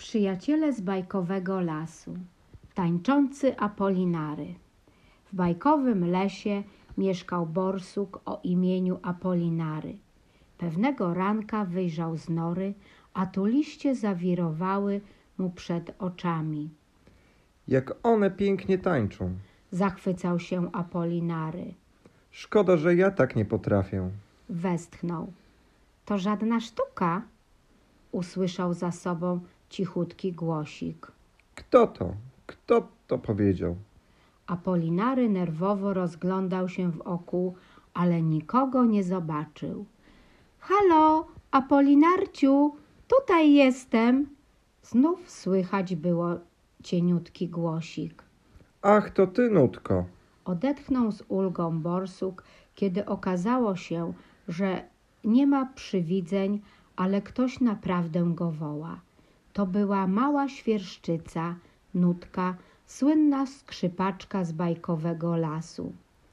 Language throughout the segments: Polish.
Przyjaciele z bajkowego lasu. Tańczący Apolinary. W bajkowym lesie mieszkał borsuk o imieniu Apolinary. Pewnego ranka wyjrzał z nory, a tu liście zawirowały mu przed oczami. Jak one pięknie tańczą. Zachwycał się Apolinary. Szkoda, że ja tak nie potrafię. Westchnął. To żadna sztuka, usłyszał za sobą cichutki głosik. Kto to powiedział? Apolinary nerwowo rozglądał się wokół, ale nikogo nie zobaczył. Halo, Apolinarciu, tutaj jestem. Znów słychać było cieniutki głosik. Ach, to ty, Nutko. Odetchnął z ulgą borsuk, kiedy okazało się, że nie ma przywidzeń, ale ktoś naprawdę go woła. To była mała świerszczyca, Nutka, słynna skrzypaczka z bajkowego lasu.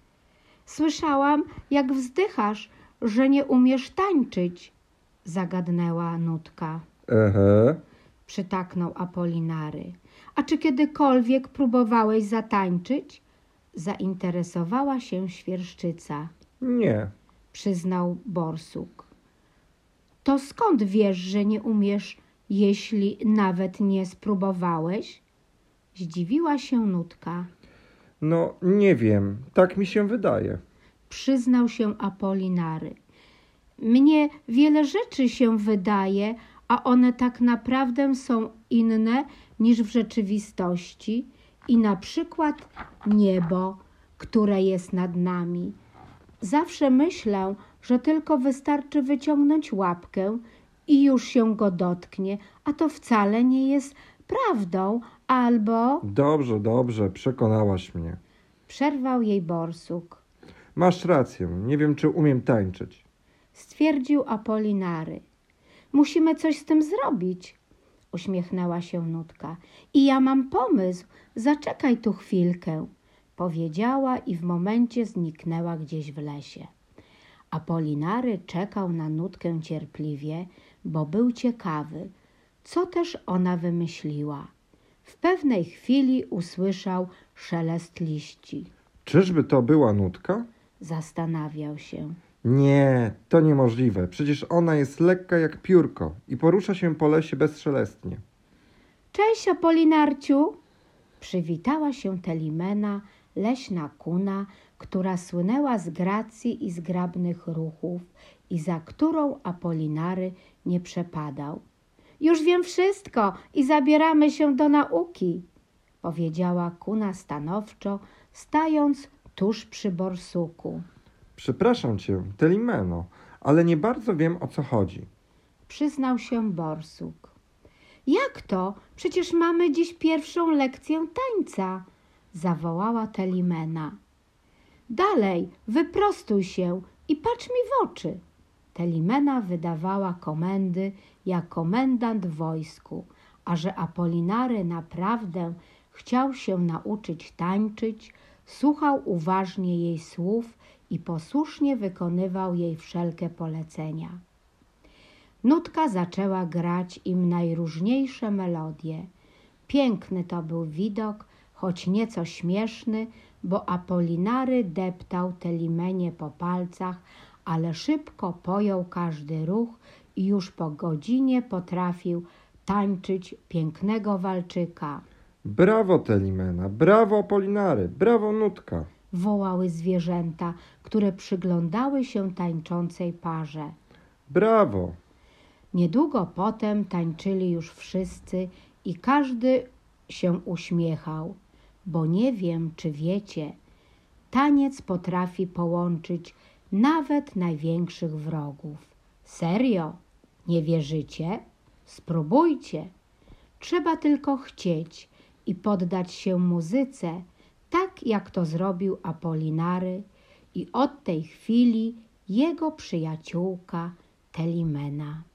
Słyszałam, jak wzdychasz, że nie umiesz tańczyć, zagadnęła Nutka. Ehe. Przytaknął Apolinary. A czy kiedykolwiek próbowałeś zatańczyć? Zainteresowała się świerszczyca. Nie. Przyznał borsuk. To skąd wiesz, że nie umiesz, jeśli nawet nie spróbowałeś? Zdziwiła się Nutka. No, nie wiem. Tak mi się wydaje. Przyznał się Apolinary. Mnie wiele rzeczy się wydaje, a one tak naprawdę są inne niż w rzeczywistości i na przykład niebo, które jest nad nami. Zawsze myślę, że tylko wystarczy wyciągnąć łapkę i już się go dotknie, a to wcale nie jest prawdą, albo... Dobrze, przekonałaś mnie. Przerwał jej borsuk. Masz rację, nie wiem, czy umiem tańczyć. Stwierdził Apolinary. Musimy coś z tym zrobić, uśmiechnęła się Nutka. I ja mam pomysł, zaczekaj tu chwilkę, powiedziała i w momencie zniknęła gdzieś w lesie. Apolinary czekał na Nutkę cierpliwie, bo był ciekawy, co też ona wymyśliła. W pewnej chwili usłyszał szelest liści. Czyżby to była Nutka? Zastanawiał się. Nie, to niemożliwe. Przecież ona jest lekka jak piórko i porusza się po lesie bezszelestnie. Cześć, Apolinarciu! Przywitała się Telimena, leśna kuna, która słynęła z gracji i zgrabnych ruchów i za którą Apolinary nie przepadał. Już wiem wszystko i zabieramy się do nauki, powiedziała kuna stanowczo, stając tuż przy borsuku. Przepraszam cię, Telimeno, ale nie bardzo wiem, o co chodzi. Przyznał się borsuk. Jak to? Przecież mamy dziś pierwszą lekcję tańca, zawołała Telimena. Dalej, wyprostuj się i patrz mi w oczy. Telimena wydawała komendy jak komendant w wojsku, a że Apolinary naprawdę chciał się nauczyć tańczyć, słuchał uważnie jej słów i posłusznie wykonywał jej wszelkie polecenia. Nutka zaczęła grać im najróżniejsze melodie. Piękny to był widok, choć nieco śmieszny, bo Apolinary deptał Telimenie po palcach, ale szybko pojął każdy ruch i już po godzinie potrafił tańczyć pięknego walczyka. Brawo, Telimena, brawo, Apolinary, brawo, Nutka. Wołały zwierzęta, które przyglądały się tańczącej parze. Brawo. Niedługo potem tańczyli już wszyscy i każdy się uśmiechał, bo nie wiem, czy wiecie, taniec potrafi połączyć nawet największych wrogów. Serio? Nie wierzycie? Spróbujcie. Trzeba tylko chcieć i poddać się muzyce, tak jak to zrobił Apolinary i od tej chwili jego przyjaciółka Telimena.